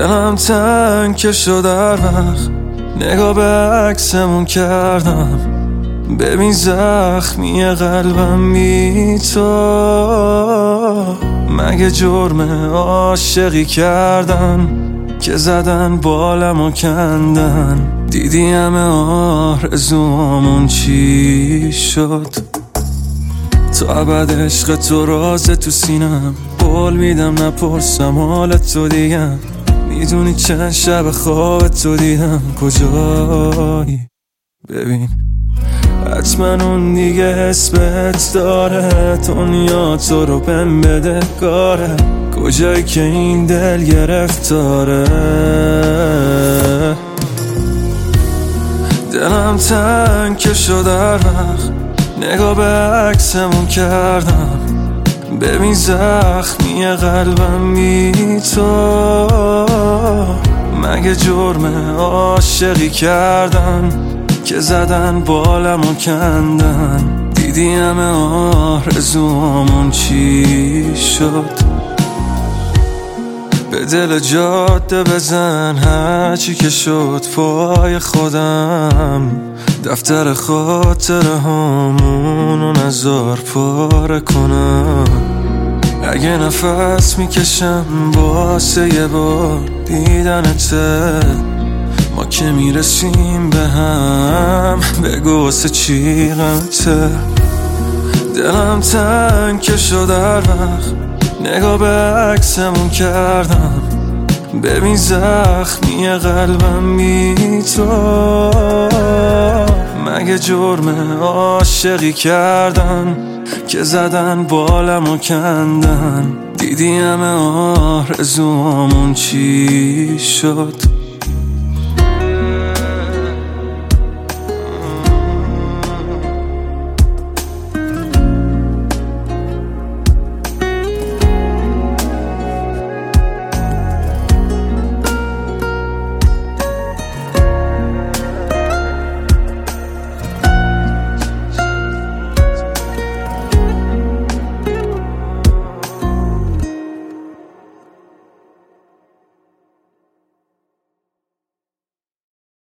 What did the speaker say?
دلم تنگ که شد هر وقت نگاه به عکسمون کردم. ببین زخمی قلبم بی تو، مگه جرم عاشقی کردن که زدن بالم و کندن؟ دیدی همه آرزوامون چی شد؟ تا ابد عشق تو رازه تو سینم، قول میدم نپرسم حالت تو دیگم. میدونی چند شب خواب تو دیدم، کجایی؟ ببین حتما اون دیگه اسمت داره، دنیا تو رو بهم بده کاره. کجایی که این دل گرفتاره؟ دلم تنگ که شد هر وقت نگاه به عکسمون کردم. ببین زخمی قلبم بی تو، مگه جرم عاشقی کردن که زدن بالم و کندن؟ دیدی همه آرزوامون چی شد؟ به دل جاده بزن هرچی که شد پای خودم. دفتر خاطره هامونو نزار پاره کنم. اگه نفس میکشم واسه یه بار دیدنته، ما که میرسیم به هم بگو واسه چی غمته؟ دلم تنگ که شد هر وقت نگاه به عکسمون کردم. ببین زخمی قلبم بی تو، مگه جرم عاشقی کردن که زدن بالم و کندن؟ دیدی همه آرزوامون چی شد؟